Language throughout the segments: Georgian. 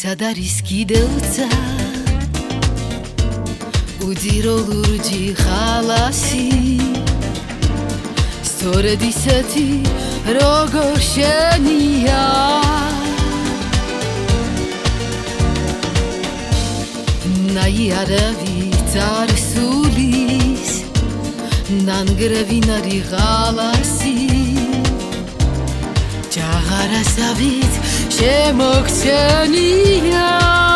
სად არის კიდევცა უძირო ლურჯი ხალასი სწორედ ისეთი როგორ შენია ნაიარავი წარსულის ნანგრევინარი ხალასი ჯაღარასავით შემოქცენია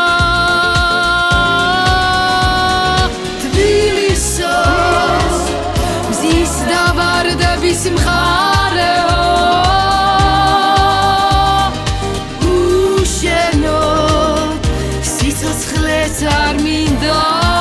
თბილისო მზის და ვარდების მხარეო უშენოდ სიცოცხლეც არ მინდა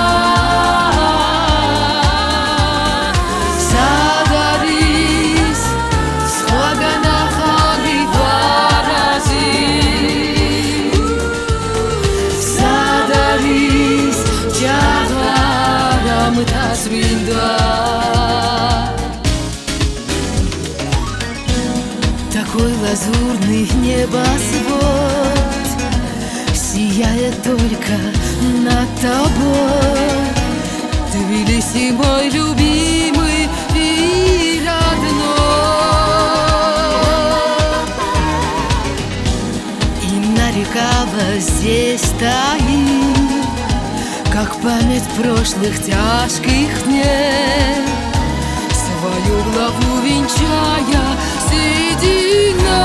Такой лазурный небосвод сияет только над тобой. Тбилиси, мой любимый и родной. И нарекала здесь стоит, как память прошлых тяжких дней, свою главу венчая седина.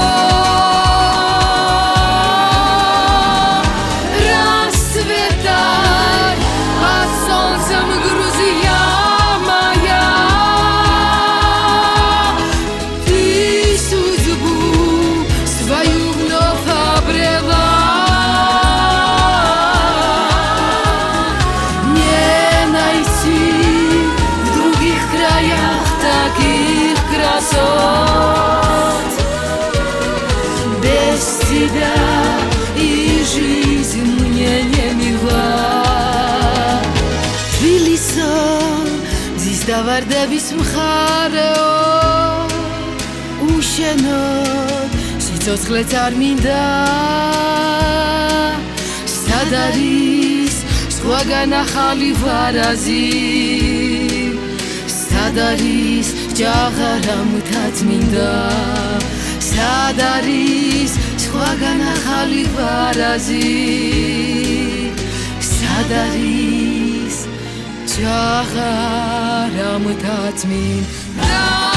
Расцветай под солнцем, Грузия моя. Ты судьбу свою вновь обрела. Не найти в других краях таких красот. Без тебя и жизнь мне не мила. Тбилисо, здесь და ვარდების მხარეო უშენოდ სიცოცხლეც არ მინდა. სად არის სხვაგან ახალი ვარაზი? სად არის ჯაღარამთაც მინდა? სად არის სხვაგან ახალი ვარაზი? სად არის ჯაღარამთაც მინდა?